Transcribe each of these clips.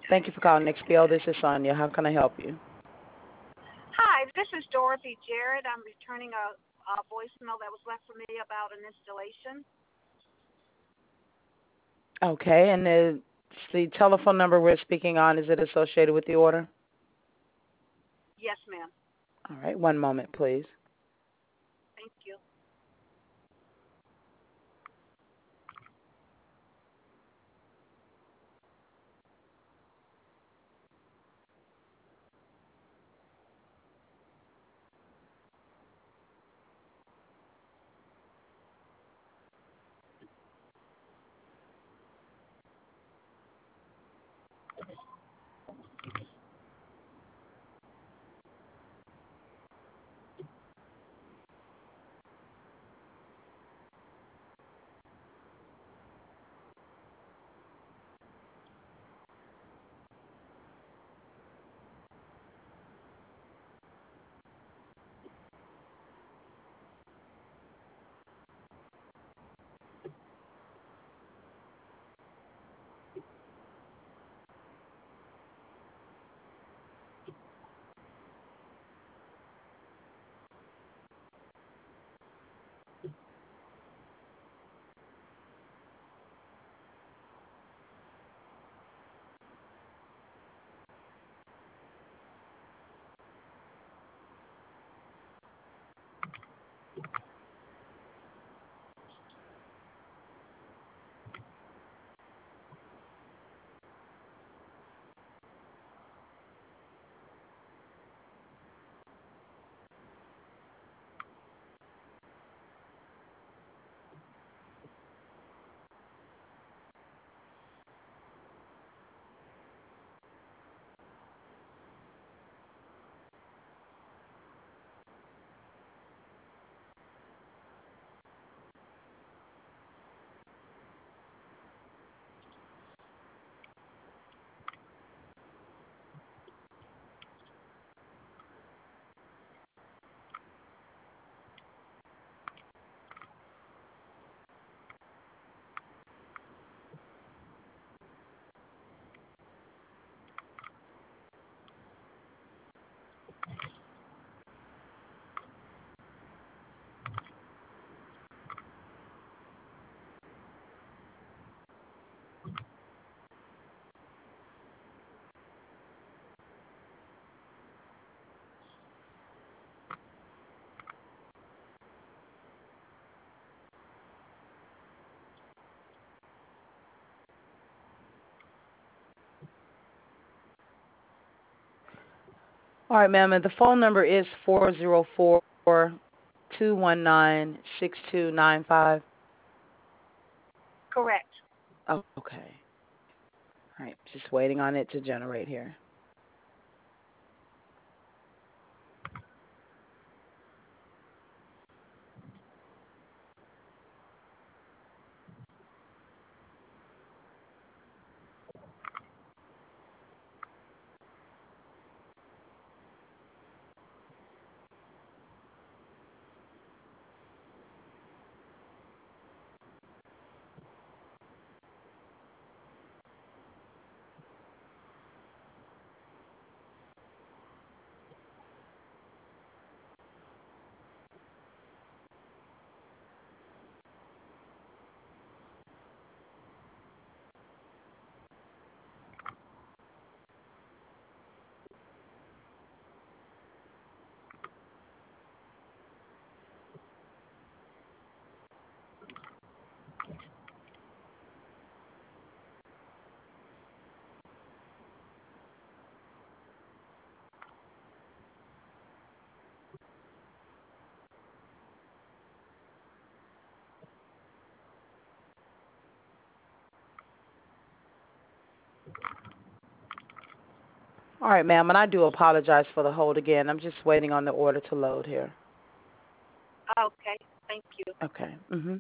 Thank you for calling XPO. This is Sonia. How can I help you? Hi, this is Dorothy Jarrett. I'm returning a voicemail that was left for me about an installation. Okay, and the telephone number we're speaking on, is it associated with the order? Yes, ma'am. All right, one moment, please. Thank you. All right, ma'am, and the phone number is 404-219-6295. Correct. Oh, okay. All right, just waiting on it to generate here. All right, ma'am, and I do apologize for the hold again. I'm just waiting on the order to load here. Okay. Thank you. Okay. Mhm.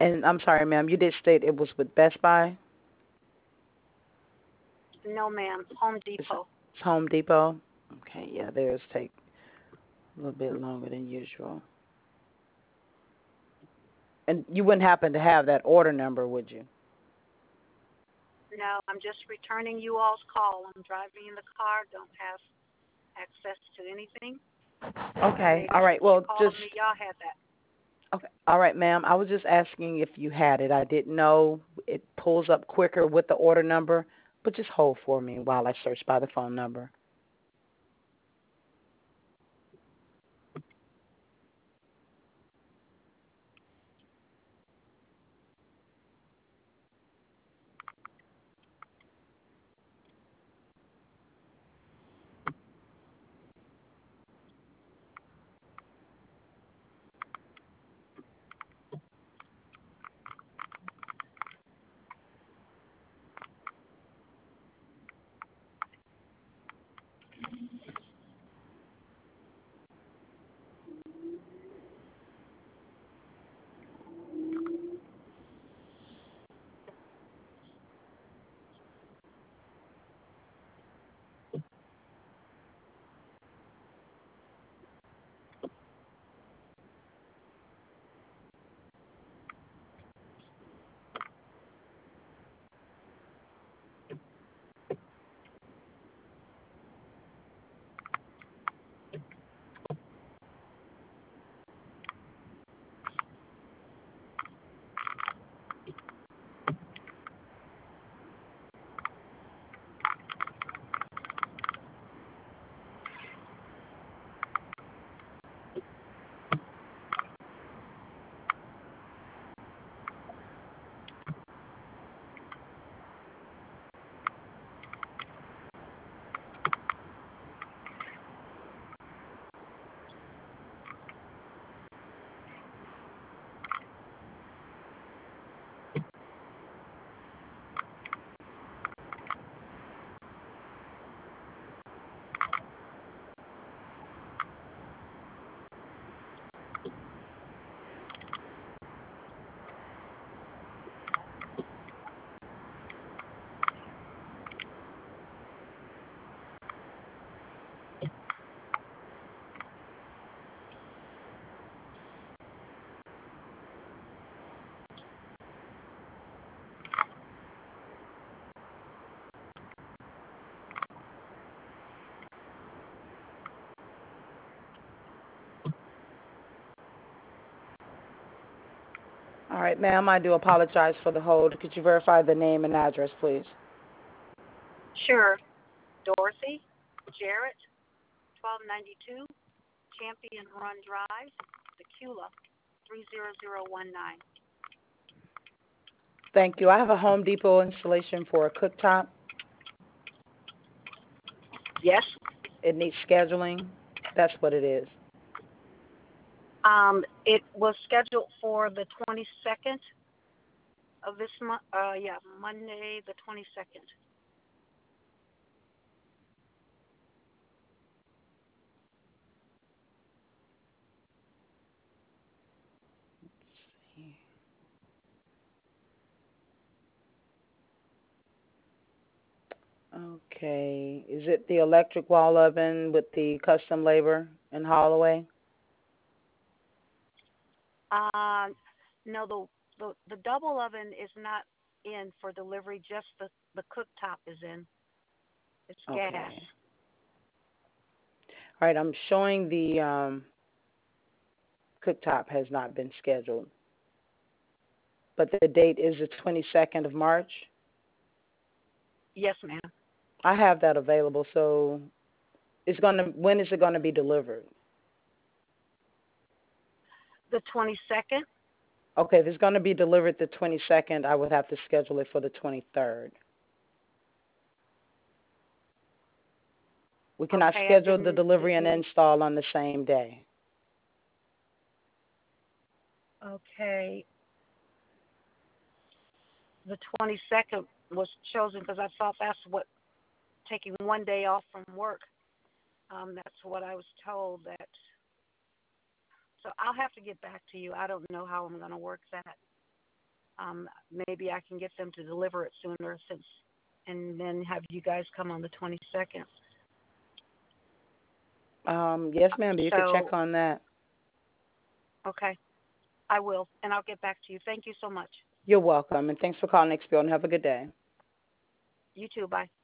And I'm sorry, ma'am, you did state it was with Best Buy? No, ma'am. Home It's Depot. Home Depot? Okay, yeah, theirs take a little bit longer than usual. And you wouldn't happen to have that order number, would you? No, I'm just returning you all's call. I'm driving in the car. Don't have access to anything. Okay, Maybe all right. since you Well, called just me, y'all had that. okay. All right, ma'am. I was just asking if you had it. I didn't know it pulls up quicker with the order number, but just hold for me while I search by the phone number. All right, ma'am, I do apologize for the hold. Could you verify the name and address, please? Sure. Dorothy Jarrett, 1292 Champion Run Drive, Tequila, 30019. Thank you. I have a Home Depot installation for a cooktop. Yes. It needs scheduling. That's what it is. It was scheduled for the 22nd of this month. Yeah, Monday the 22nd. Okay. Is it the electric wall oven with the custom labor in Holloway? No, the double oven is not in for delivery. Just the cooktop is in. It's gas. Okay. All right. I'm showing the cooktop has not been scheduled, but the date is the 22nd of March. Yes, ma'am. I have that available. So when is it gonna be delivered? The 22nd. Okay, if it's gonna be delivered the 22nd, I would have to schedule it for the 23rd. We cannot Okay, I schedule the didn't. delivery and install on the same day. Okay. The 22nd was chosen because I thought that's what taking one day off from work. That's what I was told. That. So I'll have to get back to you. I don't know how I'm going to work that. maybe I can get them to deliver it sooner, and then have you guys come on the 22nd. Yes, ma'am. You could check So, on that. okay, I will, and I'll get back to you. Thank you so much. You're welcome, and thanks for calling XPO, and have a good day. You too. Bye.